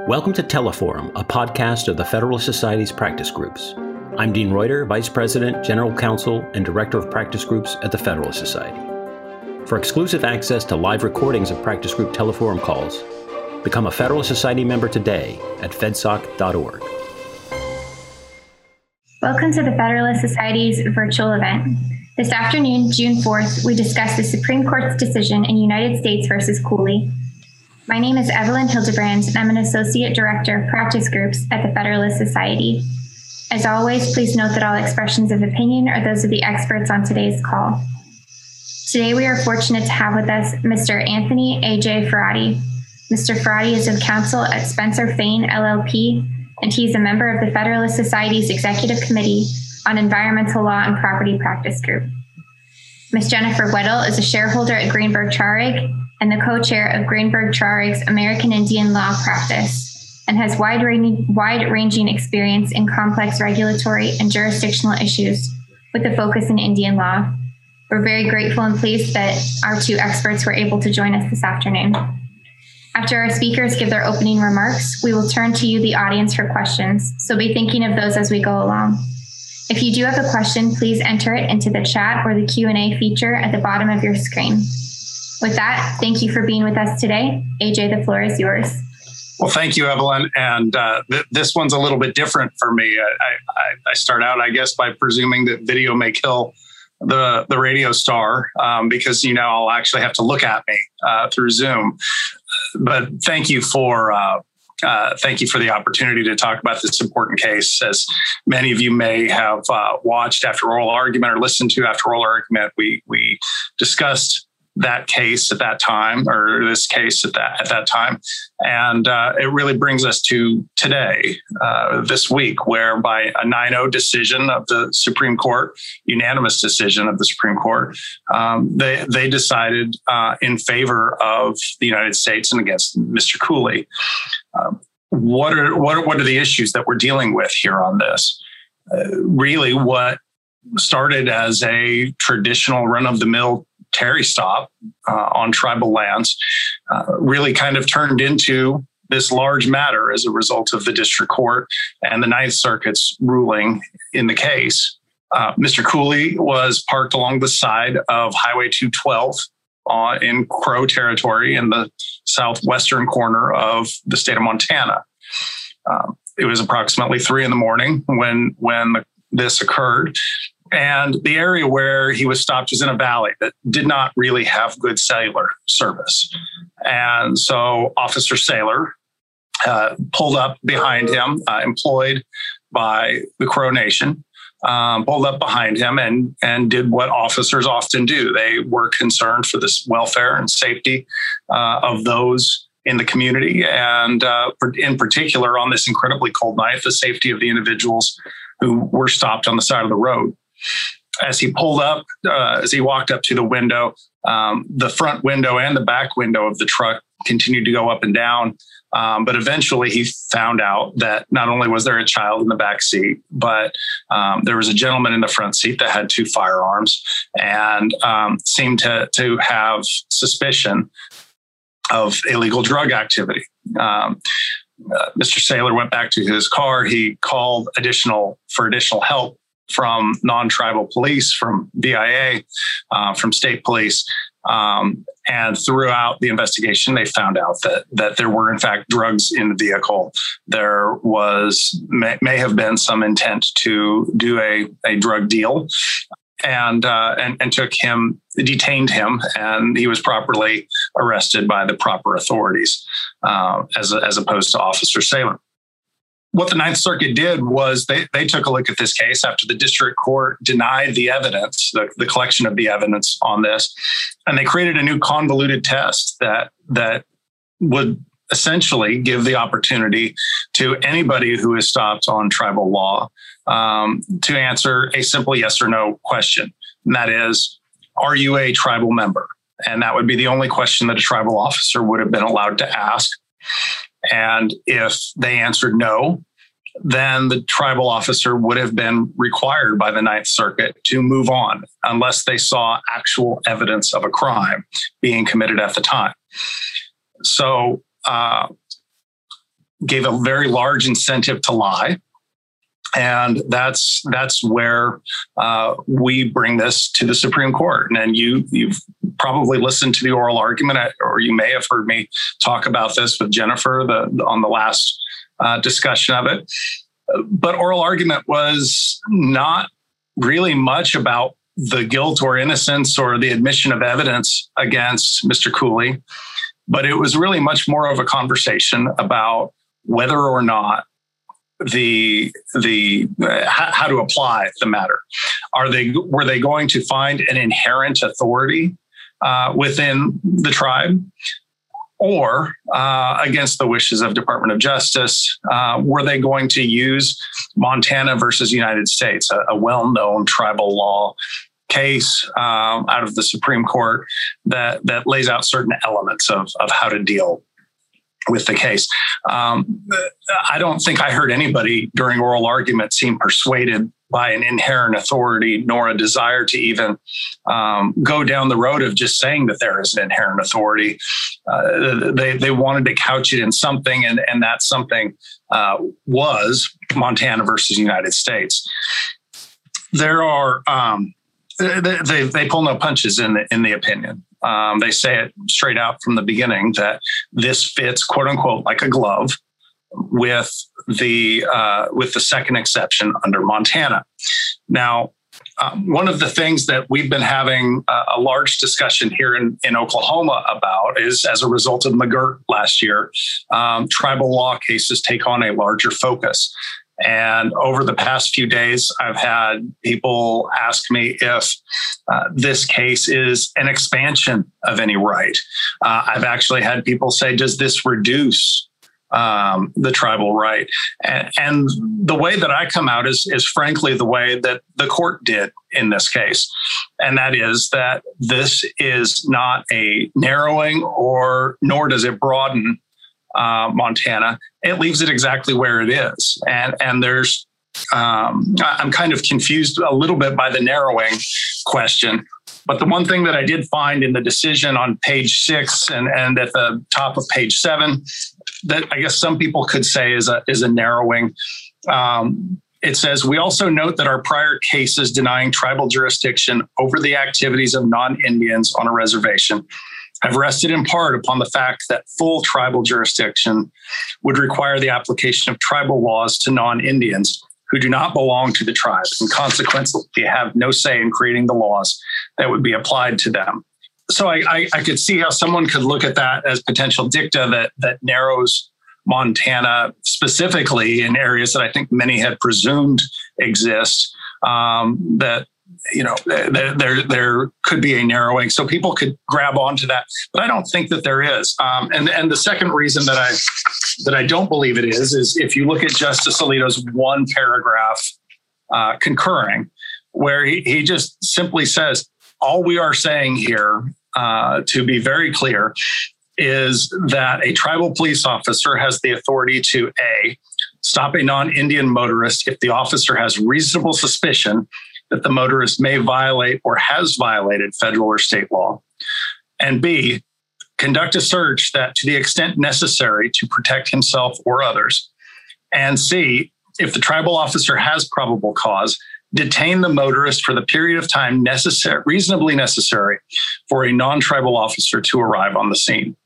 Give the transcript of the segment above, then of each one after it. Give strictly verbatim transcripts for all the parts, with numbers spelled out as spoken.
Welcome to Teleforum, a podcast of the Federalist Society's practice groups. I'm Dean Reuter, Vice President, General Counsel, and Director of Practice Groups at the Federalist Society. For exclusive access to live recordings of practice group Teleforum calls, become a Federalist Society member today at fedsoc dot org. Welcome to the Federalist Society's virtual event. This afternoon, June fourth, we discuss the Supreme Court's decision in United States versus Cooley. My name is Evelyn Hildebrand, and I'm an Associate Director of Practice Groups at the Federalist Society. As always, please note that all expressions of opinion are those of the experts on today's call. Today, we are fortunate to have with us Mister Anthony A J Ferrati. Mister Ferrati is of counsel at Spencer Fane, L L P, and he's a member of the Federalist Society's Executive Committee on Environmental Law and Property Practice Group. Miz Jennifer Weddle is a shareholder at Greenberg Traurig and the co-chair of Greenberg Traurig's American Indian Law Practice, and has wide-ranging, wide-ranging experience in complex regulatory and jurisdictional issues with a focus in Indian law. We're very grateful and pleased that our two experts were able to join us this afternoon. After our speakers give their opening remarks, we will turn to you, the audience, for questions, so be thinking of those as we go along. If you do have a question, please enter it into the chat or the Q and A feature at the bottom of your screen. With that, thank you for being with us today. A J, the floor is yours. Well, thank you, Evelyn. And uh, th- this one's a little bit different for me. I, I, I start out, I guess, by presuming that video may kill the, the radio star um, because, you know, I'll actually have to look at me uh, through Zoom. But thank you for uh, uh, thank you for the opportunity to talk about this important case. As many of you may have uh, watched after oral argument or listened to after oral argument, we we discussed that case at that time, or this case at that at that time, and uh, it really brings us to today, uh, this week, where by a nine oh decision of the Supreme Court, unanimous decision of the Supreme Court, um, they they decided uh, in favor of the United States and against Mister Cooley. Um, what are what are, what are the issues that we're dealing with here on this? Uh, really, what started as a traditional run-of-the-mill Terry stop uh, on tribal lands uh, really kind of turned into this large matter as a result of the district court and the Ninth Circuit's ruling in the case. Uh, Mister Cooley was parked along the side of Highway two twelve uh, in Crow territory in the southwestern corner of the state of Montana. Um, it was approximately three in the morning when when the, this occurred. And the area where he was stopped was in a valley that did not really have good cellular service. And so Officer Saylor uh, pulled up behind him, uh, employed by the Crow Nation, um, pulled up behind him and, and did what officers often do. They were concerned for the welfare and safety uh, of those in the community. And uh, in particular, on this incredibly cold night, the safety of the individuals who were stopped on the side of the road. As he pulled up, uh, as he walked up to the window, um, the front window and the back window of the truck continued to go up and down. Um, but eventually he found out that not only was there a child in the back seat, but um, there was a gentleman in the front seat that had two firearms and um, seemed to, to have suspicion of illegal drug activity. Um, uh, Mister Saylor went back to his car. He called additional for additional help from non-tribal police, from V I A, uh, from state police. Um, and throughout the investigation, they found out that that there were, in fact, drugs in the vehicle. There was may, may have been some intent to do a, a drug deal and, uh, and and took him, detained him, and he was properly arrested by the proper authorities uh, as, a, as opposed to Officer Saylor. What the Ninth Circuit did was they, they took a look at this case after the district court denied the evidence, the, the collection of the evidence on this, and they created a new convoluted test that that would essentially give the opportunity to anybody who is stopped on tribal law um, to answer a simple yes or no question. And that is, are you a tribal member? And that would be the only question that a tribal officer would have been allowed to ask. And if they answered no, then the tribal officer would have been required by the Ninth Circuit to move on unless they saw actual evidence of a crime being committed at the time. So uh, gave a very large incentive to lie. And that's that's where uh, we bring this to the Supreme Court. And you, you've probably listened to the oral argument, or you may have heard me talk about this with Jennifer the, on the last uh, discussion of it. But oral argument was not really much about the guilt or innocence or the admission of evidence against Mister Cooley, but it was really much more of a conversation about whether or not the the uh, how, how to apply the matter. Are they were they going to find an inherent authority uh, within the tribe, or uh, against the wishes of Department of Justice, uh, were they going to use Montana versus United States, a, a well-known tribal law case um, out of the Supreme Court that that lays out certain elements of of how to deal with the case. Um, I don't think I heard anybody during oral argument seem persuaded by an inherent authority, nor a desire to even um, go down the road of just saying that there is an inherent authority. Uh, they they wanted to couch it in something, and, and that something uh, was Montana versus United States. There are um, they, they they pull no punches in the in the opinion. Um, they say it straight out from the beginning that this fits, quote unquote, like a glove with the uh, with the second exception under Montana. Now, um, one of the things that we've been having a, a large discussion here in, in Oklahoma about is, as a result of McGirt last year, um, tribal law cases take on a larger focus. And over the past few days, I've had people ask me if uh, this case is an expansion of any right. Uh, I've actually had people say, does this reduce um, the tribal right? And, and the way that I come out is, is frankly the way that the court did in this case. And that is that this is not a narrowing, or nor does it broaden Uh, Montana. It leaves it exactly where it is. And, and there's, um, I'm kind of confused a little bit by the narrowing question. But the one thing that I did find in the decision on page six and, and at the top of page seven, that I guess some people could say is a, is a narrowing. Um, it says, we also note that our prior cases denying tribal jurisdiction over the activities of non-Indians on a reservation have rested in part upon the fact that full tribal jurisdiction would require the application of tribal laws to non-Indians who do not belong to the tribe, and consequently have no say in creating the laws that would be applied to them. So I, I, I could see how someone could look at that as potential dicta that that narrows Montana specifically in areas that I think many had presumed exist, um, that you know, there, there there could be a narrowing, so people could grab onto that, but I don't think that there is. Um, and and the second reason that I that I don't believe it is is if you look at Justice Alito's one paragraph uh, concurring, where he, he just simply says, all we are saying here, uh, to be very clear, is that a tribal police officer has the authority to A, stop a non-Indian motorist if the officer has reasonable suspicion that the motorist may violate or has violated federal or state law, and B, conduct a search that to the extent necessary to protect himself or others, and C, if the tribal officer has probable cause, detain the motorist for the period of time necessary, reasonably necessary for a non-tribal officer to arrive on the scene.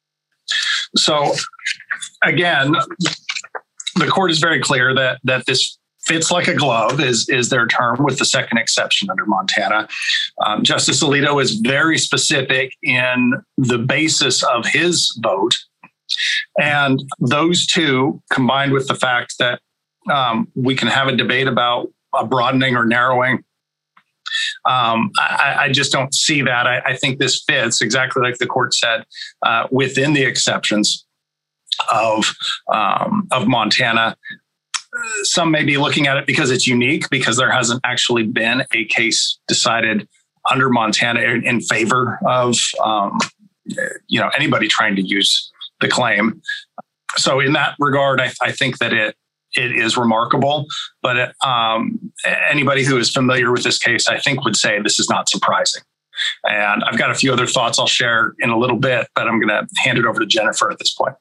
So again, the court is very clear that, that this fits like a glove is, is their term, with the second exception under Montana. Um, Justice Alito is very specific in the basis of his vote. And those two, combined with the fact that um, we can have a debate about a broadening or narrowing, um, I, I just don't see that. I, I think this fits, exactly like the court said, uh, within the exceptions of, um, of Montana. Some may be looking at it because it's unique, because there hasn't actually been a case decided under Montana in, in favor of, um, you know, anybody trying to use the claim. So in that regard, I, I think that it it is remarkable. But it, um, anybody who is familiar with this case, I think, would say this is not surprising. And I've got a few other thoughts I'll share in a little bit, but I'm going to hand it over to Jennifer at this point.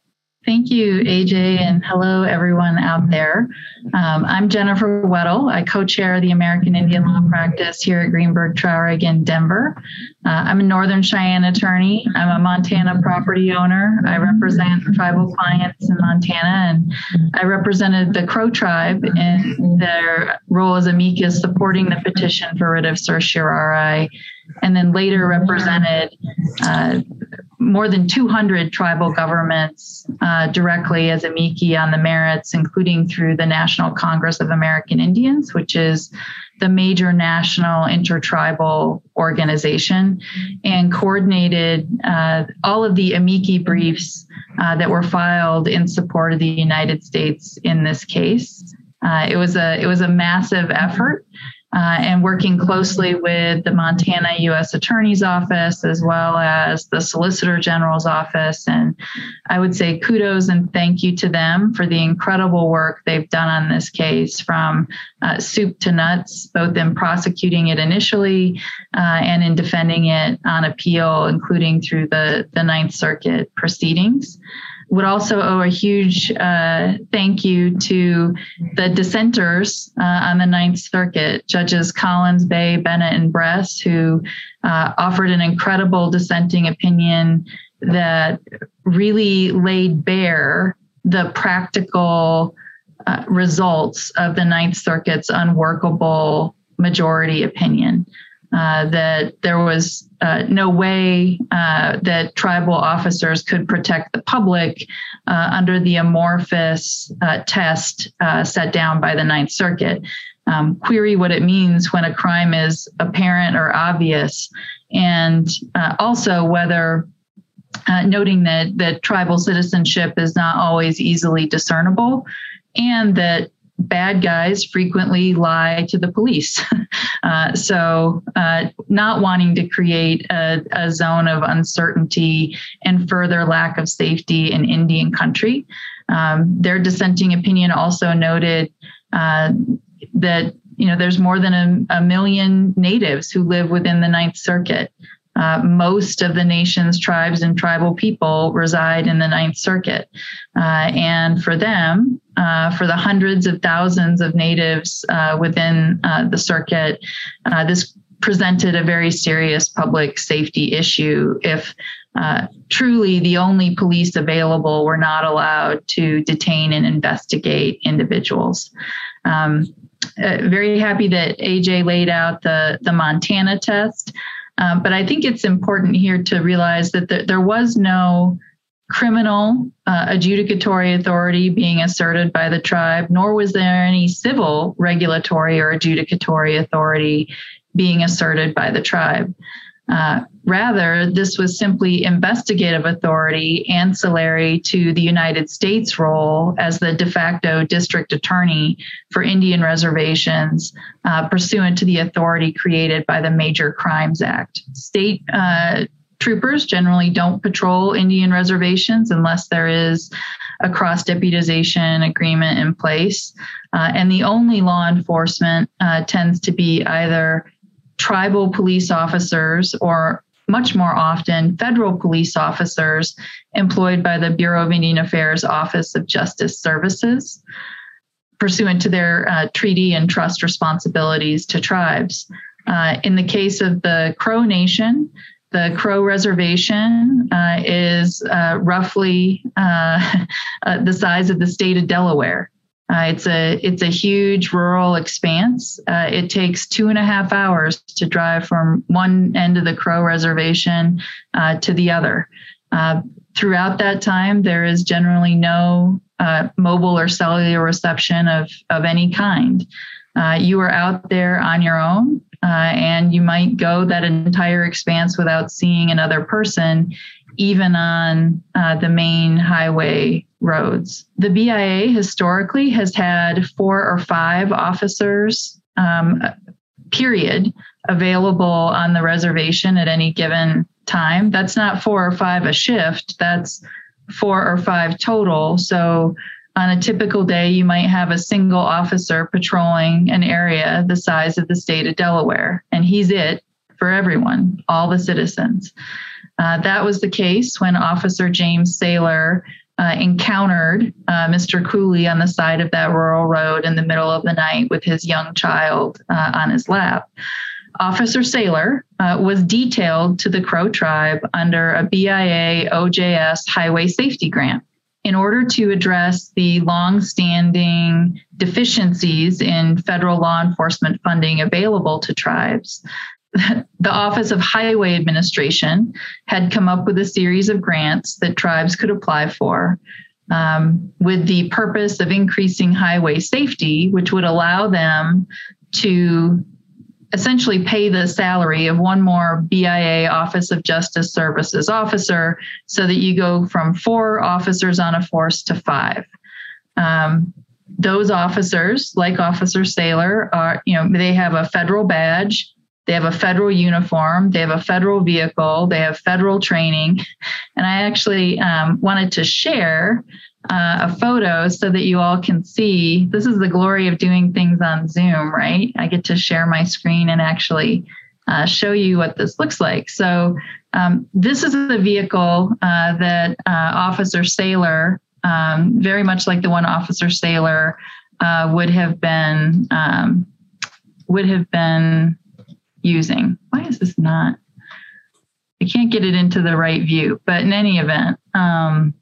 Thank you, A J, and hello, everyone out there. Um, I'm Jennifer Weddle. I co-chair the American Indian Law Practice here at Greenberg Traurig in Denver. Uh, I'm a Northern Cheyenne attorney. I'm a Montana property owner. I represent tribal clients in Montana, and I represented the Crow tribe in their role as amicus supporting the petition for writ of certiorari, and then later represented uh, more than two hundred tribal governments uh, directly as amici on the merits, including through the National Congress of American Indians, which is the major national intertribal organization, and coordinated uh, all of the amici briefs uh, that were filed in support of the United States in this case. Uh, it was a it was a massive effort. Uh, and working closely with the Montana U S Attorney's Office as well as the Solicitor General's Office. And I would say kudos and thank you to them for the incredible work they've done on this case, from uh, soup to nuts, both in prosecuting it initially uh, and in defending it on appeal, including through the, the Ninth Circuit proceedings. Would also owe a huge uh, thank you to the dissenters uh, on the Ninth Circuit, Judges Collins, Bay, Bennett, and Bress, who uh, offered an incredible dissenting opinion that really laid bare the practical uh, results of the Ninth Circuit's unworkable majority opinion. Uh, that there was uh, no way uh, that tribal officers could protect the public uh, under the amorphous uh, test uh, set down by the Ninth Circuit. Um, query what it means when a crime is apparent or obvious, and uh, also whether uh, noting that, that tribal citizenship is not always easily discernible, and that bad guys frequently lie to the police. uh, so uh, not wanting to create a, a zone of uncertainty and further lack of safety in Indian country. Um, their dissenting opinion also noted uh, that you know there's more than a, a million natives who live within the Ninth Circuit. Uh, most of the nation's tribes and tribal people reside in the Ninth Circuit. Uh, and for them, uh, for the hundreds of thousands of natives uh, within uh, the circuit, uh, this presented a very serious public safety issue if uh, truly the only police available were not allowed to detain and investigate individuals. Um, uh, very happy that A J laid out the, the Montana test. Um, but I think it's important here to realize that th- there was no criminal uh, adjudicatory authority being asserted by the tribe, nor was there any civil regulatory or adjudicatory authority being asserted by the tribe. Uh, rather, this was simply investigative authority ancillary to the United States role as the de facto district attorney for Indian reservations, uh, pursuant to the authority created by the Major Crimes Act. State uh, troopers generally don't patrol Indian reservations unless there is a cross-deputization agreement in place. Uh, and the only law enforcement uh, tends to be either tribal police officers or much more often federal police officers employed by the Bureau of Indian Affairs Office of Justice Services, pursuant to their uh, treaty and trust responsibilities to tribes. Uh, in the case of the Crow Nation, the Crow Reservation uh, is uh, roughly uh, uh, the size of the state of Delaware. Uh, it's a it's a huge rural expanse. Uh, it takes two and a half hours to drive from one end of the Crow Reservation uh, to the other. Uh, throughout that time, there is generally no uh, mobile or cellular reception of, of any kind. Uh, you are out there on your own, uh, and you might go that entire expanse without seeing another person, even on uh, the main highway roads. The B I A historically has had four or five officers, um, period, available on the reservation at any given time. That's not four or five a shift, that's four or five total. So on a typical day, you might have a single officer patrolling an area the size of the state of Delaware, and he's it for everyone, all the citizens. Uh, that was the case when Officer James Saylor uh, encountered uh, Mister Cooley on the side of that rural road in the middle of the night with his young child uh, on his lap. Officer Saylor uh, was detailed to the Crow tribe under a B I A O J S highway safety grant in order to address the long-standing deficiencies in federal law enforcement funding available to tribes. The Office of Highway Administration had come up with a series of grants that tribes could apply for um, with the purpose of increasing highway safety, which would allow them to essentially pay the salary of one more B I A Office of Justice Services officer so that you go from four officers on a force to five. Um, those officers, like Officer Saylor, are, you know, they have a federal badge, they have a federal uniform, they have a federal vehicle, they have federal training. And I actually um, wanted to share uh, a photo so that you all can see. This is the glory of doing things on Zoom, right? I get to share my screen and actually uh, show you what this looks like. So um, this is the vehicle uh, that uh, Officer Saylor, um, very much like the one Officer Saylor uh, would have been um, would have been using. Why is this not? I can't get it into the right view, but in any event, um,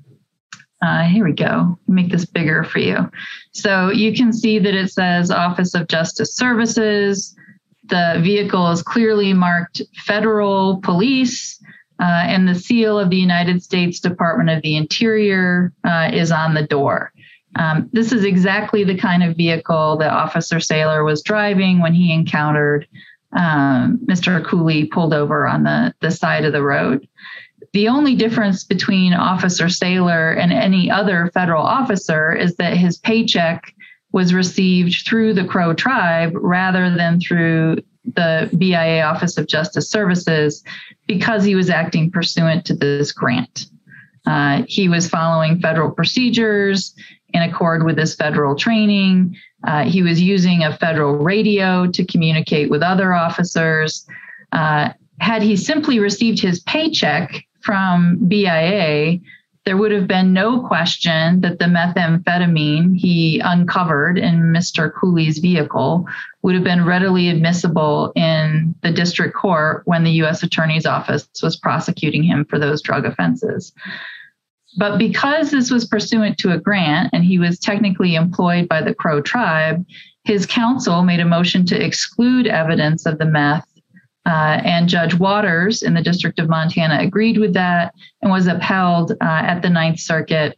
uh, here we go. Make this bigger for you. So you can see that it says Office of Justice Services. The vehicle is clearly marked Federal Police, uh, and the seal of the United States Department of the Interior uh, is on the door. Um, this is exactly the kind of vehicle that Officer Saylor was driving when he encountered Um, Mister Cooley pulled over on the, the side of the road. The only difference between Officer Saylor and any other federal officer is that his paycheck was received through the Crow tribe rather than through the B I A Office of Justice Services because he was acting pursuant to this grant. Uh, he was following federal procedures in accord with his federal training. Uh, he was using a federal radio to communicate with other officers. Uh, had he simply received his paycheck from B I A, there would have been no question that the methamphetamine he uncovered in Mister Cooley's vehicle would have been readily admissible in the district court when the U S Attorney's Office was prosecuting him for those drug offenses. But because this was pursuant to a grant and he was technically employed by the Crow tribe, his counsel made a motion to exclude evidence of the meth. Uh, and Judge Waters in the District of Montana agreed with that and was upheld uh, at the Ninth Circuit.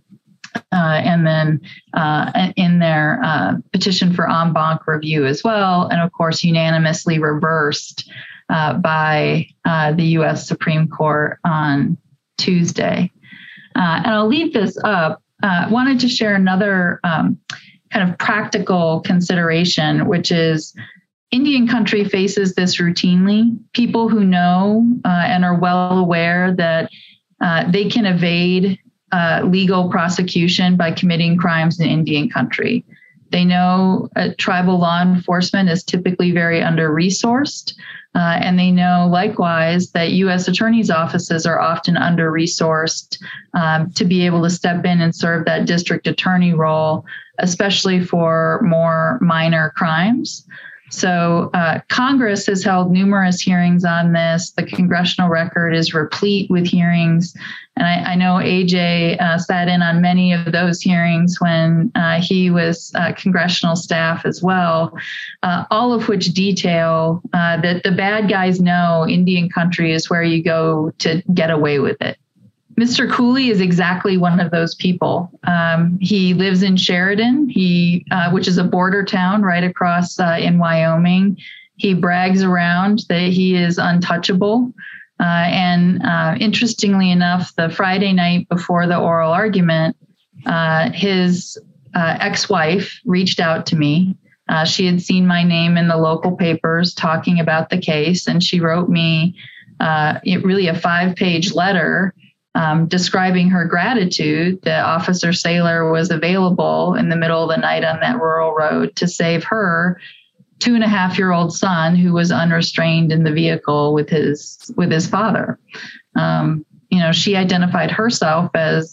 Uh, and then uh, in their uh, petition for en banc review as well. And of course, unanimously reversed uh, by uh, the U S Supreme Court on Tuesday. Uh, and I'll leave this up. I uh, wanted to share another um, kind of practical consideration, which is Indian country faces this routinely. People who know uh, and are well aware that uh, they can evade uh, legal prosecution by committing crimes in Indian country. They know uh, tribal law enforcement is typically very under-resourced. Uh, and they know likewise that U S attorneys' offices are often under-resourced um, to be able to step in and serve that district attorney role, especially for more minor crimes. So uh, Congress has held numerous hearings on this. The congressional record is replete with hearings. And I, I know A J uh, sat in on many of those hearings when uh, he was uh, congressional staff as well, uh, all of which detail uh, that the bad guys know Indian country is where you go to get away with it. Mister Cooley is exactly one of those people. Um, he lives in Sheridan, he, uh, which is a border town right across uh, in Wyoming. He brags around that he is untouchable. Uh, and uh, interestingly enough, the Friday night before the oral argument, uh, his uh, ex-wife reached out to me. Uh, she had seen my name in the local papers talking about the case, and she wrote me uh, it, really a five-page letter Um, describing her gratitude that Officer Saylor was available in the middle of the night on that rural road to save her two and a half year old son who was unrestrained in the vehicle with his with his father. Um, you know, she identified herself as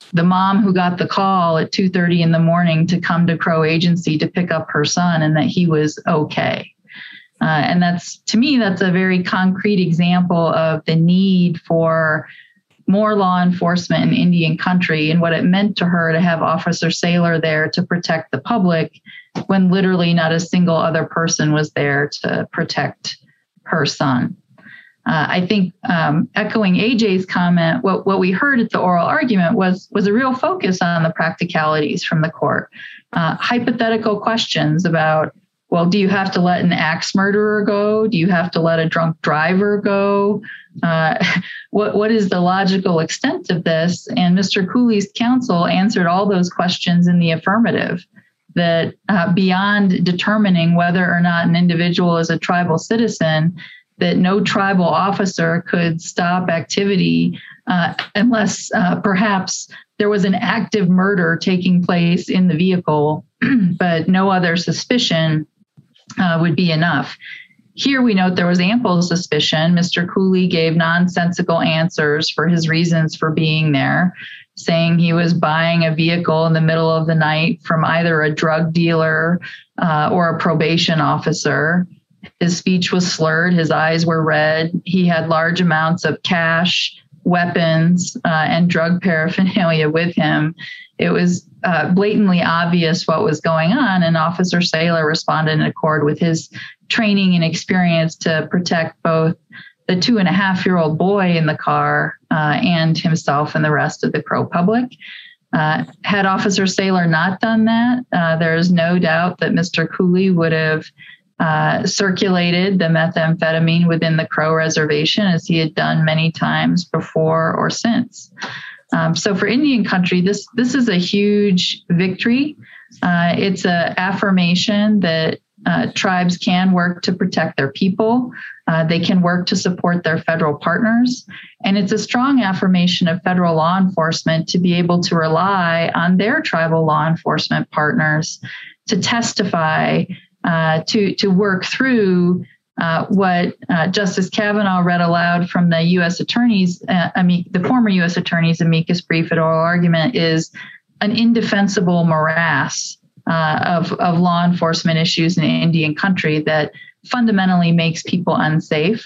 the mom who got the call at two thirty in the morning to come to Crow Agency to pick up her son and that he was okay. Uh, and that's, to me, that's a very concrete example of the need for more law enforcement in Indian country and what it meant to her to have Officer Saylor there to protect the public when literally not a single other person was there to protect her son. Uh, I think um, echoing A J's comment, what, what we heard at the oral argument was, was a real focus on the practicalities from the court. Uh, hypothetical questions about, well, do you have to let an axe murderer go? Do you have to let a drunk driver go? Uh, what what is the logical extent of this? And Mister Cooley's counsel answered all those questions in the affirmative, that uh, beyond determining whether or not an individual is a tribal citizen, that no tribal officer could stop activity uh, unless uh, perhaps there was an active murder taking place in the vehicle, but no other suspicion Uh, would be enough. Here we note there was ample suspicion. Mister Cooley gave nonsensical answers for his reasons for being there, saying he was buying a vehicle in the middle of the night from either a drug dealer uh, or a probation officer. His speech was slurred. His eyes were red. He had large amounts of cash, weapons, uh, and drug paraphernalia with him. It was uh, blatantly obvious what was going on, and Officer Saylor responded in accord with his training and experience to protect both the two and a half year old boy in the car uh, and himself and the rest of the Crow public. Uh, had Officer Saylor not done that, uh, there is no doubt that Mister Cooley would have uh, circulated the methamphetamine within the Crow reservation, as he had done many times before or since. Um, so for Indian country, this this is a huge victory. Uh, it's an affirmation that uh, tribes can work to protect their people. Uh, they can work to support their federal partners. And it's a strong affirmation of federal law enforcement to be able to rely on their tribal law enforcement partners to testify, uh, to, to work through Uh, what uh, Justice Kavanaugh read aloud from the U S Attorney's, uh, amic- the former U S Attorney's amicus brief at oral argument is an indefensible morass uh, of, of law enforcement issues in Indian country that fundamentally makes people unsafe.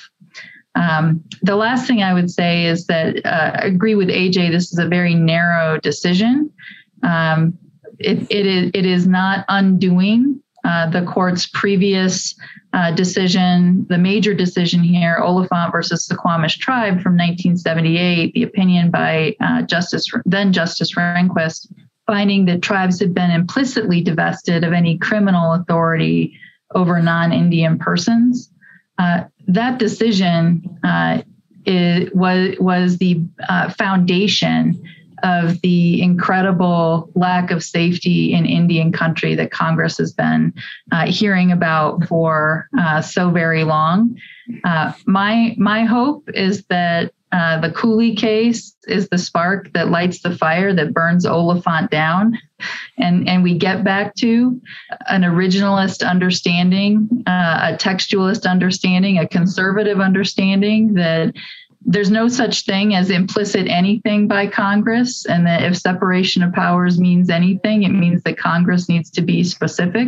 Um, the last thing I would say is that uh, I agree with A J, this is a very narrow decision. Um, it, it, is, it is not undoing uh, the court's previous Uh, decision, the major decision here, Oliphant versus Suquamish Tribe from nineteen seventy-eight, the opinion by uh, Justice then Justice Rehnquist, finding that tribes had been implicitly divested of any criminal authority over non-Indian persons. Uh, that decision uh, is, was was the uh, foundation of the incredible lack of safety in Indian country that Congress has been uh, hearing about for uh, so very long. Uh, my my hope is that uh, the Cooley case is the spark that lights the fire that burns Oliphant down, and, and we get back to an originalist understanding, uh, a textualist understanding, a conservative understanding that there's no such thing as implicit anything by Congress, and that if separation of powers means anything, it means that Congress needs to be specific,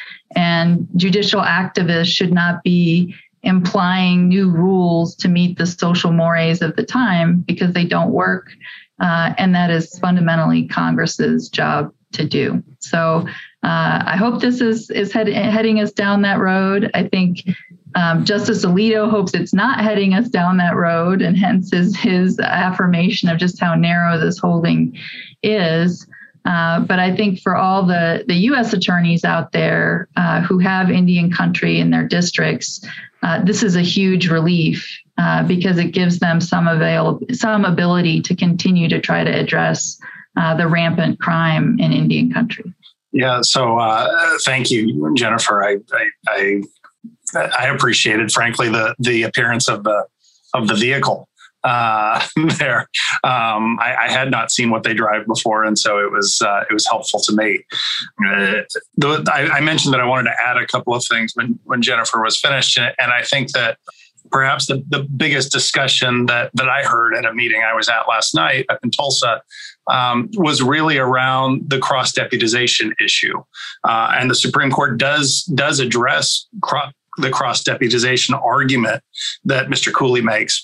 and judicial activists should not be implying new rules to meet the social mores of the time because they don't work, uh, and that is fundamentally Congress's job to do. So uh, I hope this is is head, heading us down that road. I think Um, Justice Alito hopes it's not heading us down that road, and hence his, his affirmation of just how narrow this holding is. Uh, but I think for all the, the U S attorneys out there uh, who have Indian country in their districts, uh, this is a huge relief uh, because it gives them some avail- some ability to continue to try to address uh, the rampant crime in Indian country. Yeah, so uh, thank you, Jennifer. I, I, I I appreciated, frankly, the the appearance of the of the vehicle uh, there. Um, I, I had not seen what they drive before, and so it was uh, it was helpful to me. Uh, the, I, I mentioned that I wanted to add a couple of things when when Jennifer was finished, and I think that perhaps the, the biggest discussion that, that I heard at a meeting I was at last night up in Tulsa um, was really around the cross-deputization issue. Uh, and the Supreme Court does, does address cro- the cross-deputization argument that Mister Cooley makes.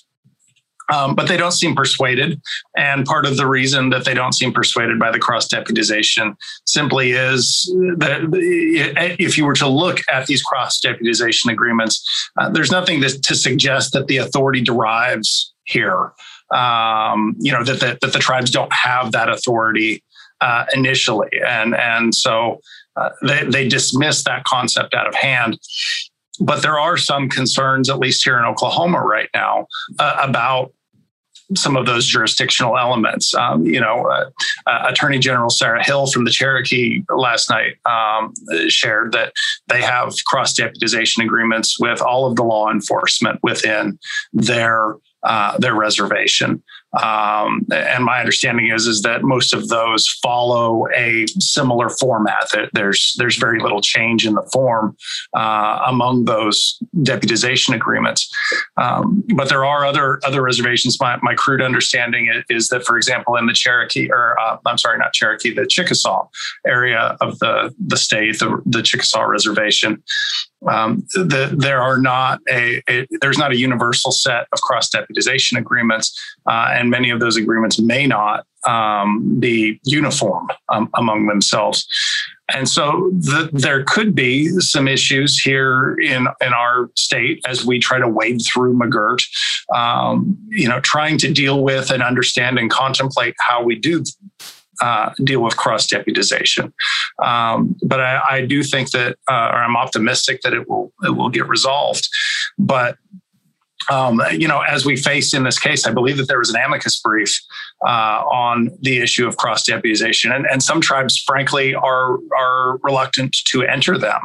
Um, but they don't seem persuaded. And part of the reason that they don't seem persuaded by the cross-deputization simply is that if you were to look at these cross-deputization agreements, uh, there's nothing to, to suggest that the authority derives here. Um, you know, that the, that the tribes don't have that authority uh, initially. And, and so uh, they, they dismiss that concept out of hand. But there are some concerns, at least here in Oklahoma right now, uh, about some of those jurisdictional elements. Um, you know, uh, uh, Attorney General Sarah Hill from the Cherokee last night um, shared that they have cross-deputization agreements with all of the law enforcement within their uh, their reservation. Um, and my understanding is, is that most of those follow a similar format. There's there's very little change in the form uh, among those deputization agreements. Um, but there are other other reservations. My, my crude understanding is that, for example, in the Cherokee, or uh, I'm sorry, not Cherokee, the Chickasaw area of the, the state, the, the Chickasaw Reservation, Um, the, there are not a, a there's not a universal set of cross-deputization agreements, uh, and many of those agreements may not um, be uniform um, among themselves. And so the, there could be some issues here in, in our state as we try to wade through McGirt, um, you know, trying to deal with and understand and contemplate how we do Uh, deal with cross-deputization. Um, but I, I do think that, uh, or I'm optimistic that it will it will get resolved. But, um, you know, as we face in this case, I believe that there was an amicus brief uh, on the issue of cross-deputization. And, and some tribes, frankly, are are reluctant to enter them.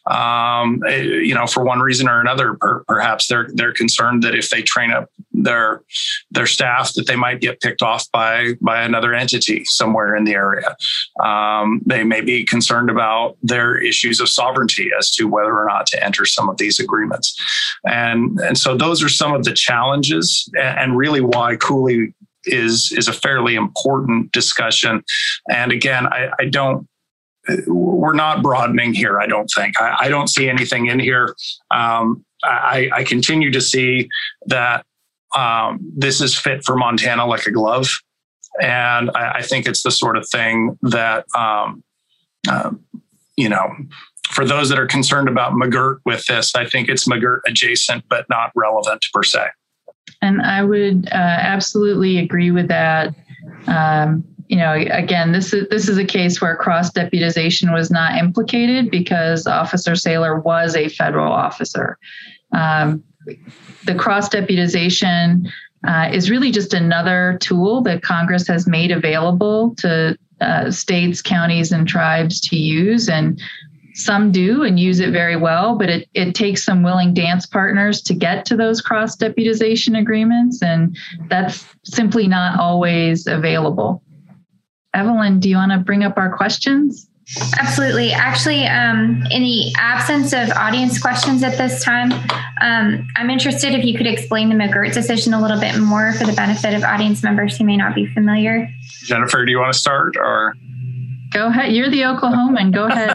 Um, you know, for one reason or another, per, perhaps they're they're concerned that if they train up their their staff, that they might get picked off by by another entity somewhere in the area. Um, they may be concerned about their issues of sovereignty as to whether or not to enter some of these agreements. And, and so those are some of the challenges, and really why Cooley is, is a fairly important discussion. And again, I, I don't, we're not broadening here, I don't think. I, I don't see anything in here. Um, I, I continue to see that um, this is fit for Montana like a glove. And I, I think it's the sort of thing that, um, uh, you know, for those that are concerned about McGirt with this, I think it's McGirt adjacent, but not relevant per se. And I would uh, absolutely agree with that. Um, you know, again, this is this is a case where cross-deputization was not implicated because Officer Saylor was a federal officer. Um, the cross-deputization uh, is really just another tool that Congress has made available to uh, states, counties, and tribes to use. And some do and use it very well, but it, it takes some willing dance partners to get to those cross-deputization agreements, and that's simply not always available. Evelyn, do you want to bring up our questions? Absolutely. Actually, um, in the absence of audience questions at this time, um, I'm interested if you could explain the McGirt decision a little bit more for the benefit of audience members who may not be familiar. Jennifer, do you want to start, or? Go ahead. You're the Oklahoman. Go ahead.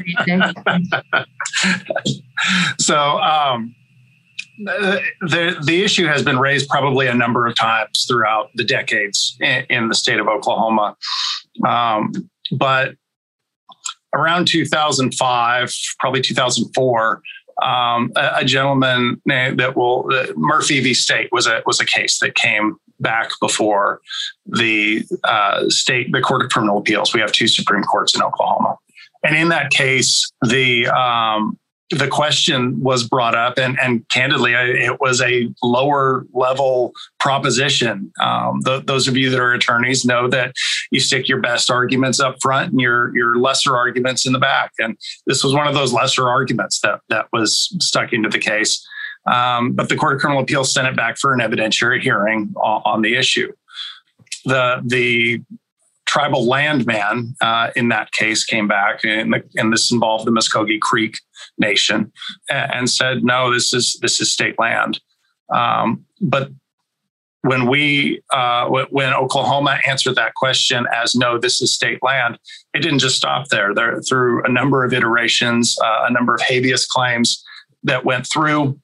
So um, the the issue has been raised probably a number of times throughout the decades in, in the state of Oklahoma. Um, but around two thousand five, probably two thousand four, um, a, a gentleman that will uh, Murphy v. State was a was a case that came back before the uh, state, the Court of Criminal Appeals. We have two Supreme Courts in Oklahoma. And in that case, the um, the question was brought up, and, and candidly, it was a lower level proposition. Um, th- those of you that are attorneys know that you stick your best arguments up front and your your lesser arguments in the back. And this was one of those lesser arguments that that was stuck into the case. Um, but the Court of Criminal Appeals sent it back for an evidentiary hearing on, on the issue. The the tribal landman uh, in that case came back, and, the, and this involved the Muskogee Creek Nation, and, and said, "No, this is this is state land." Um, but when we, uh, when Oklahoma answered that question as no, this is state land, it didn't just stop there. There, through a number of iterations, uh, a number of habeas claims that went through,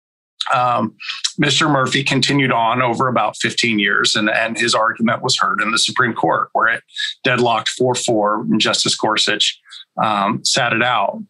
um, Mister Murphy continued on over about fifteen years, and, and his argument was heard in the Supreme Court, where it deadlocked four four, and Justice Gorsuch um, sat it out.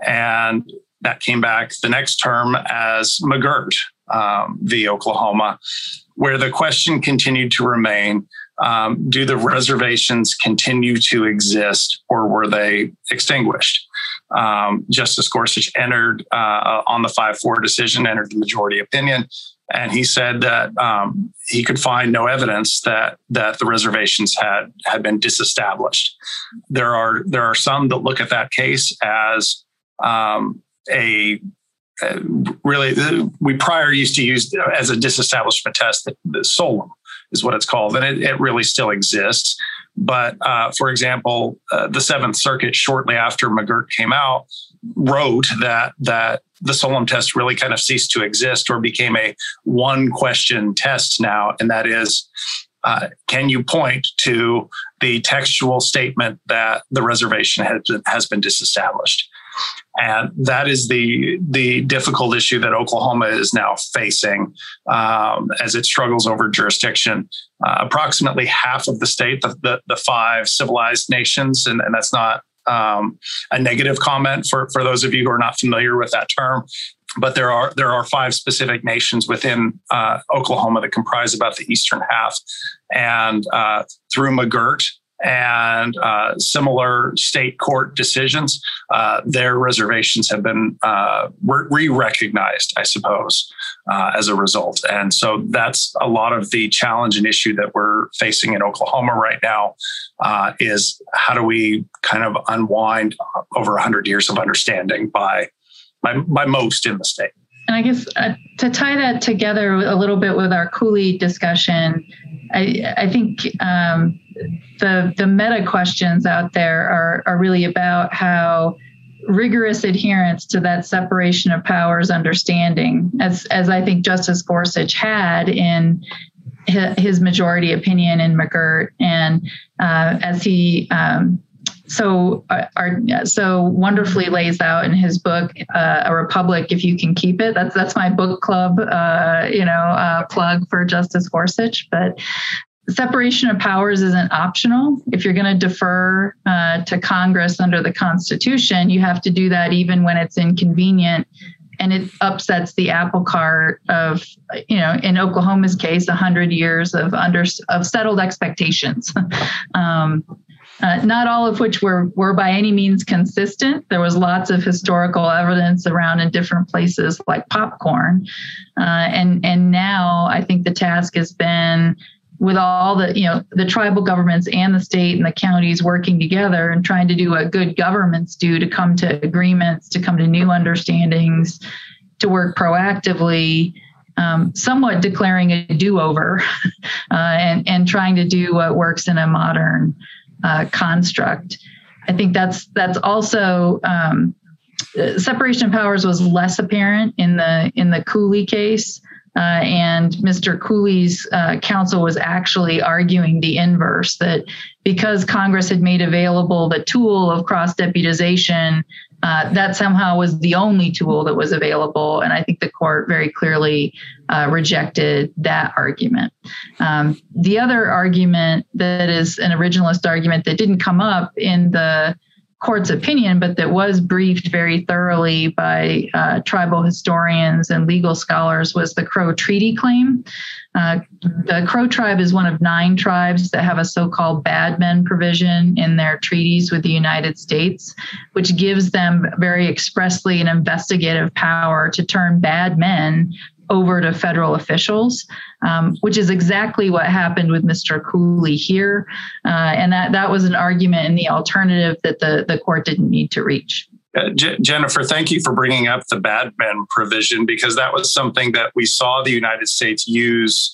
And that came back the next term as McGirt um, v. Oklahoma, where the question continued to remain, um, do the reservations continue to exist, or were they extinguished? Um, Justice Gorsuch entered uh, on the five four decision, entered the majority opinion, and he said that um, he could find no evidence that that the reservations had had been disestablished. There are there are some that look at that case as um, a uh, really we prior used to use as a disestablishment test that the Solem is what it's called, and it, it really still exists. But uh, for example, uh, the Seventh Circuit, shortly after McGirt came out, wrote that that the Solem test really kind of ceased to exist, or became a one question test now, and that is, uh, can you point to the textual statement that the reservation has been, has been disestablished? And that is the the difficult issue that Oklahoma is now facing um, as it struggles over jurisdiction. Uh, approximately half of the state, the, the, the five civilized nations, and, and that's not um, a negative comment for, for those of you who are not familiar with that term, but there are there are five specific nations within uh, Oklahoma that comprise about the eastern half. And uh, through McGirt and uh, similar state court decisions, uh, their reservations have been uh, re-recognized, I suppose, uh, as a result. And so that's a lot of the challenge and issue that we're facing in Oklahoma right now, uh, is how do we kind of unwind over one hundred years of understanding by, by, by most in the state. And I guess uh, to tie that together a little bit with our Cooley discussion, I, I think um, the the meta questions out there are are really about how rigorous adherence to that separation of powers understanding, as as I think Justice Gorsuch had in his majority opinion in McGirt, and uh, as he um, so are, so wonderfully lays out in his book, uh, A Republic, If You Can Keep It. That's that's my book club, uh, you know, uh, plug for Justice Gorsuch. But separation of powers isn't optional. If you're going to defer uh, to Congress under the Constitution, you have to do that even when it's inconvenient. And it upsets the apple cart of, you know, in Oklahoma's case, one hundred years of under of settled expectations. um, Uh, not all of which were, were by any means consistent. There was lots of historical evidence around in different places like popcorn. Uh, and, and now I think the task has been, with all the, you know, the tribal governments and the state and the counties working together and trying to do what good governments do, to come to agreements, to come to new understandings, to work proactively, um, somewhat declaring a do-over uh, and, and trying to do what works in a modern Uh, construct. I think that's that's also um, separation of powers was less apparent in the in the Cooley case, uh, and Mister Cooley's uh, counsel was actually arguing the inverse, that because Congress had made available the tool of cross deputization, uh, that somehow was the only tool that was available, and I think the court very clearly uh, rejected that argument. Um, the other argument that is an originalist argument that didn't come up in the court's opinion, but that was briefed very thoroughly by uh, tribal historians and legal scholars, was the Crow Treaty claim. Uh, the Crow tribe is one of nine tribes that have a so-called bad men provision in their treaties with the United States, which gives them very expressly an investigative power to turn bad men over to federal officials, um, which is exactly what happened with Mister Cooley here. Uh, and that, that was an argument in the alternative that the, the court didn't need to reach. Uh, J- Jennifer, thank you for bringing up the bad men provision, because that was something that we saw the United States use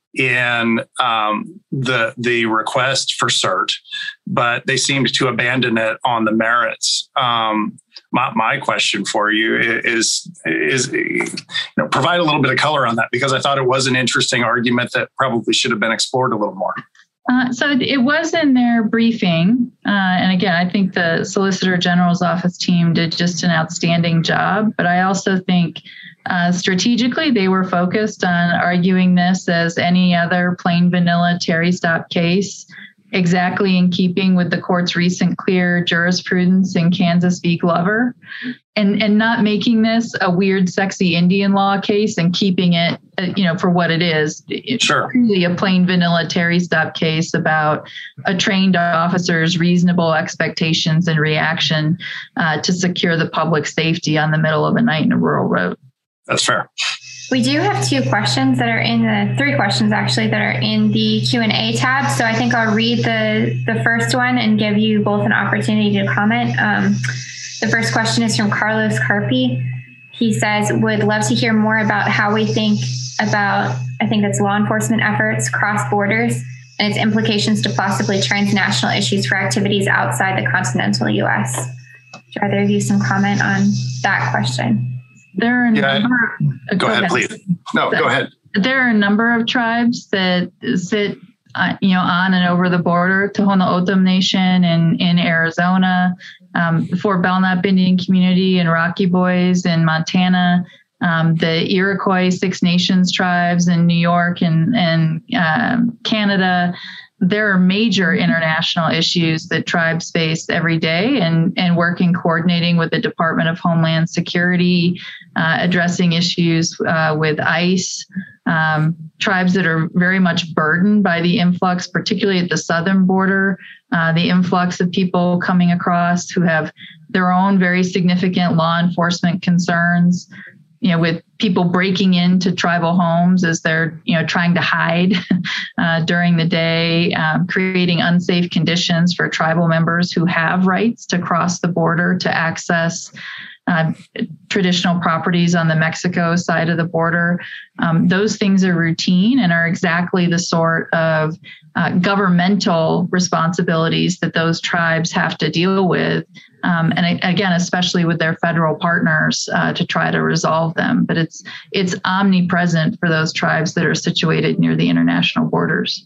in um, the the request for cert, but they seemed to abandon it on the merits. Um, my, my question for you is, is you know, provide a little bit of color on that, because I thought it was an interesting argument that probably should have been explored a little more. Uh, so it was in their briefing. Uh, and again, I think the Solicitor General's office team did just an outstanding job. But I also think uh, strategically, they were focused on arguing this as any other plain vanilla Terry stop case, exactly in keeping with the court's recent clear jurisprudence in Kansas v. Glover, and, and not making this a weird, sexy Indian law case and keeping it, you know, for what it is. Sure. It's really a plain vanilla Terry stop case about a trained officer's reasonable expectations and reaction uh, to secure the public safety on the middle of a night in a rural road. That's fair. We do have two questions that are in the, three questions actually, that are in the Q and A tab. So I think I'll read the, the first one and give you both an opportunity to comment. Um, the first question is from Carlos Carpi. He says, would love to hear more about how we think about, I think that's law enforcement efforts cross borders and its implications to possibly transnational issues for activities outside the continental U S. Do either of you some comment on that question? There are a yeah, number. Go, go ahead, ahead, please. No, go ahead. There are a number of tribes that sit, uh, you know, on and over the border. Tohono O'odham Nation in in Arizona, um, the Fort Belknap Indian Community and Rocky Boys in Montana, um, the Iroquois Six Nations tribes in New York and and um, Canada. There are major international issues that tribes face every day, and, and working, coordinating with the Department of Homeland Security, uh, addressing issues uh, with ICE, um, tribes that are very much burdened by the influx, particularly at the southern border, uh, the influx of people coming across who have their own very significant law enforcement concerns, you know, with people breaking into tribal homes as they're, you know, trying to hide uh, during the day, um, creating unsafe conditions for tribal members who have rights to cross the border to access uh, traditional properties on the Mexico side of the border. Um, those things are routine and are exactly the sort of uh, governmental responsibilities that those tribes have to deal with. Um, and again, especially with their federal partners uh, to try to resolve them. But it's it's omnipresent for those tribes that are situated near the international borders.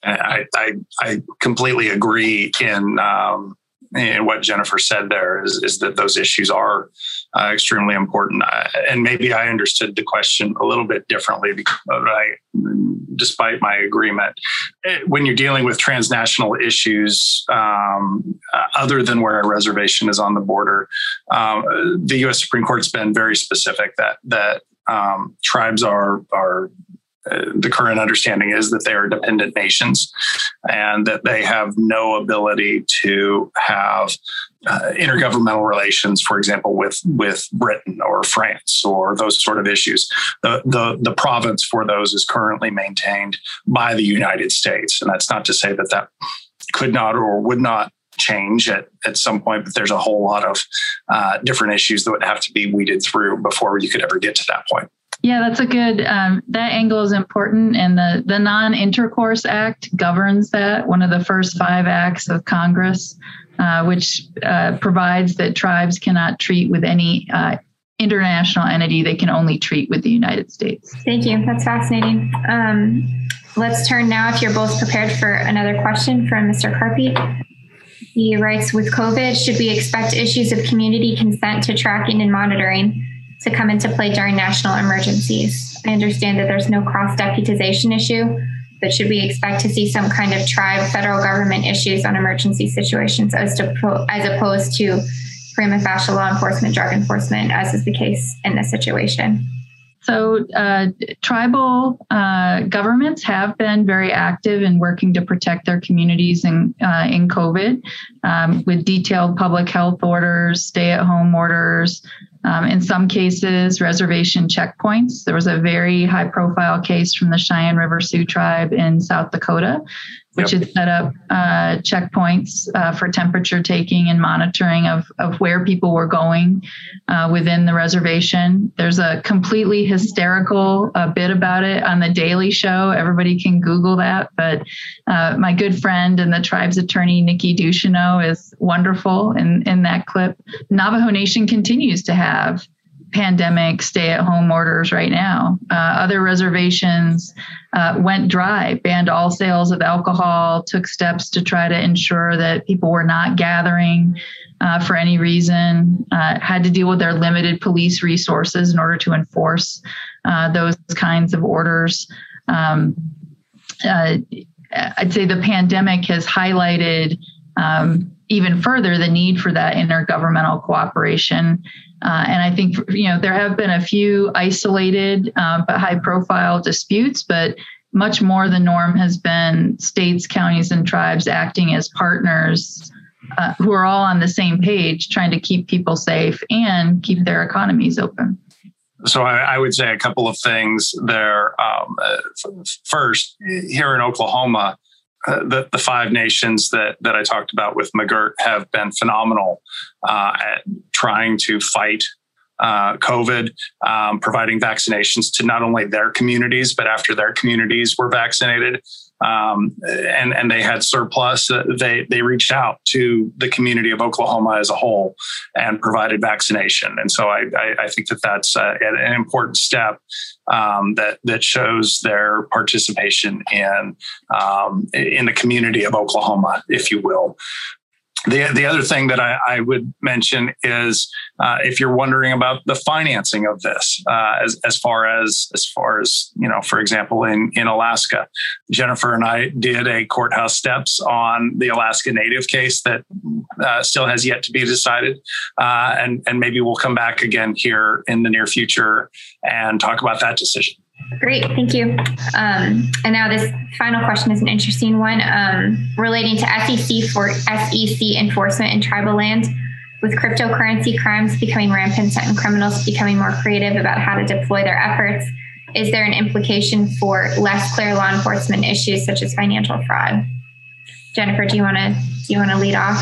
I I, I completely agree in, um, in what Jennifer said there is, is that those issues are uh, extremely important. I, and maybe I understood the question a little bit differently, because I, despite my agreement, when you're dealing with transnational issues, um, uh, other than where a reservation is on the border, um, the U S Supreme Court's been very specific that that um, tribes are are. Uh, the current understanding is that they are dependent nations and that they have no ability to have uh, intergovernmental relations, for example, with, with Britain or France or those sort of issues. The, the, the province for those is currently maintained by the United States. And that's not to say that that could not or would not change at, at some point, but there's a whole lot of uh, different issues that would have to be weeded through before you could ever get to that point. Yeah, that's a good, um, that angle is important. And the, the Non-Intercourse Act governs that, one of the first five acts of Congress, uh, which uh, provides that tribes cannot treat with any uh, international entity. They can only treat with the United States. Thank you. That's fascinating. Um, let's turn now, if you're both prepared, for another question from Mister Carpi. He writes, with COVID, should we expect issues of community consent to tracking and monitoring to come into play during national emergencies? I understand that there's no cross-deputization issue, but should we expect to see some kind of tribe federal government issues on emergency situations as, to, as opposed to prima facie law enforcement, drug enforcement, as is the case in this situation? So uh, tribal uh, governments have been very active in working to protect their communities in, uh, in COVID um, with detailed public health orders, stay-at-home orders, um, in some cases, reservation checkpoints. There was a very high-profile case from the Cheyenne River Sioux tribe in South Dakota which Yep. had set up uh, checkpoints uh, for temperature taking and monitoring of, of where people were going uh, within the reservation. There's a completely hysterical uh, bit about it on The Daily Show. Everybody can Google that. But uh, my good friend and the tribe's attorney, Nikki Ducheneau, is wonderful in, in that clip. Navajo Nation continues to have pandemic stay-at-home orders right now. Uh, other reservations uh, went dry, banned all sales of alcohol, took steps to try to ensure that people were not gathering uh, for any reason, uh, had to deal with their limited police resources in order to enforce uh, those kinds of orders. Um, uh, I'd say the pandemic has highlighted um, even further the need for that intergovernmental cooperation. Uh, and I think, you know, there have been a few isolated um, but high-profile disputes, but much more the norm has been states, counties, and tribes acting as partners uh, who are all on the same page, trying to keep people safe and keep their economies open. So I, I would say a couple of things there. Um, uh, first, here in Oklahoma, Uh, the, the five nations that, that I talked about with McGirt have been phenomenal uh, at trying to fight uh, COVID, um, providing vaccinations to not only their communities, but after their communities were vaccinated um, and, and they had surplus, uh, they, they reached out to the community of Oklahoma as a whole and provided vaccination. And so I, I, I think that that's uh, an important step Um, that that shows their participation in um, in the community of Oklahoma, if you will. The the other thing that I, I would mention is uh, if you're wondering about the financing of this, uh, as as far as as far as you know, for example, in in Alaska, Jennifer and I did a courthouse steps on the Alaska Native case that uh, still has yet to be decided, uh, and and maybe we'll come back again here in the near future and talk about that decision. Great, thank you. Um, and now this final question is an interesting one um, relating to S E C for S E C enforcement in tribal land. With cryptocurrency crimes becoming rampant and criminals becoming more creative about how to deploy their efforts, is there an implication for less clear law enforcement issues such as financial fraud? Jennifer, do you want to do you want to lead off?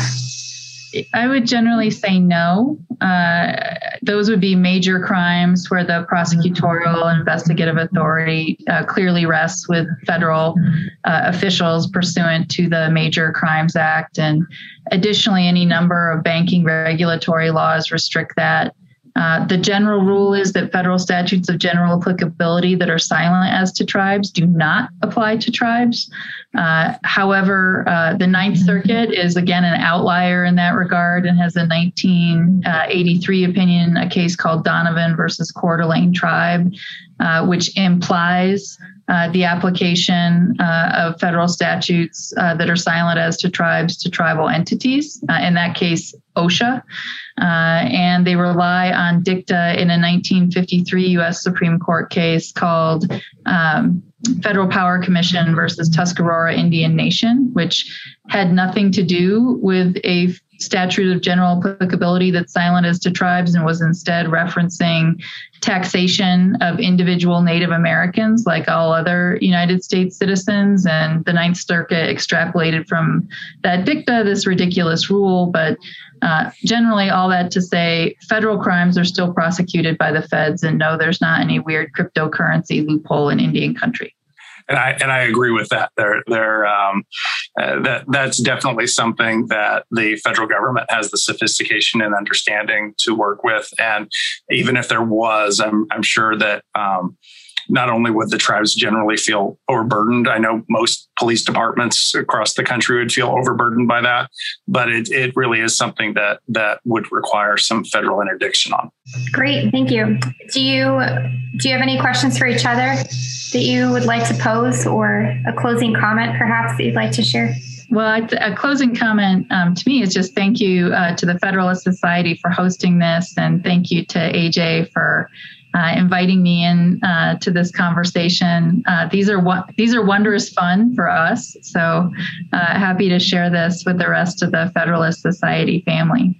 I would generally say no. Uh, those would be major crimes where the prosecutorial and investigative authority uh, clearly rests with federal uh, officials pursuant to the Major Crimes Act. And additionally, any number of banking regulatory laws restrict that. Uh, the general rule is that federal statutes of general applicability that are silent as to tribes do not apply to tribes. Uh, however, uh, the Ninth Circuit is again an outlier in that regard and has a nineteen eighty-three opinion, a case called Donovan versus Coeur d'Alene Tribe, uh, which implies uh, the application uh, of federal statutes uh, that are silent as to tribes to tribal entities. Uh, in that case, OSHA. Uh, and they rely on dicta in a nineteen fifty-three U S Supreme Court case called um, Federal Power Commission versus Tuscarora Indian Nation, which had nothing to do with a statute of general applicability that's silent as to tribes and was instead referencing taxation of individual Native Americans like all other United States citizens. And the Ninth Circuit extrapolated from that dicta this ridiculous rule. But uh, generally, all that to say, federal crimes are still prosecuted by the feds, and no, there's not any weird cryptocurrency loophole in Indian country. And I and I agree with that. There, there, um, uh, that that's definitely something that the federal government has the sophistication and understanding to work with. And even if there was, I'm I'm sure that um, not only would the tribes generally feel overburdened. I know most police departments across the country would feel overburdened by that, but it it really is something that that would require some federal interdiction on. Great, thank you. Do you do you have any questions for each other that you would like to pose, or a closing comment perhaps that you'd like to share? Well, a closing comment um, to me is just thank you uh, to the Federalist Society for hosting this, and thank you to A J for uh, inviting me in uh, to this conversation. Uh, these are these are wondrous fun for us, so uh, happy to share this with the rest of the Federalist Society family.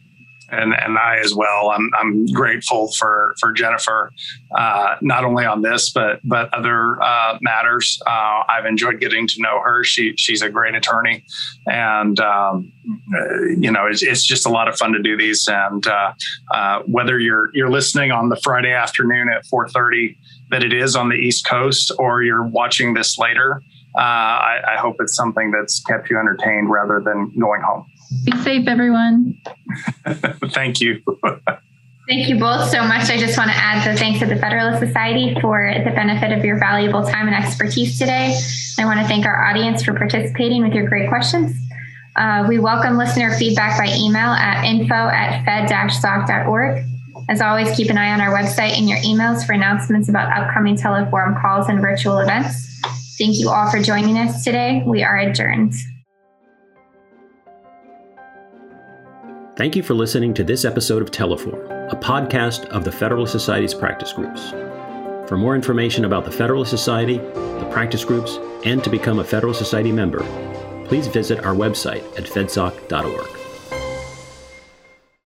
And and I as well. I'm I'm grateful for for Jennifer, uh, not only on this but but other uh, matters. Uh, I've enjoyed getting to know her. She she's a great attorney, and um, uh, you know it's, it's just a lot of fun to do these. And uh, uh, whether you're you're listening on the Friday afternoon at four thirty that it is on the East Coast, or you're watching this later, uh, I, I hope it's something that's kept you entertained rather than going home. Be safe, everyone. Thank you. Thank you both so much. I just want to add the thanks to the Federalist Society for the benefit of your valuable time and expertise today. I want to thank our audience for participating with your great questions. Uh, we welcome listener feedback by email at info at fed dash soc dot org. As always, keep an eye on our website and your emails for announcements about upcoming teleforum calls and virtual events. Thank you all for joining us today. We are adjourned. Thank you for listening to this episode of Teleforum, a podcast of the Federalist Society's practice groups. For more information about the Federalist Society, the practice groups, and to become a Federalist Society member, please visit our website at fedsoc dot org.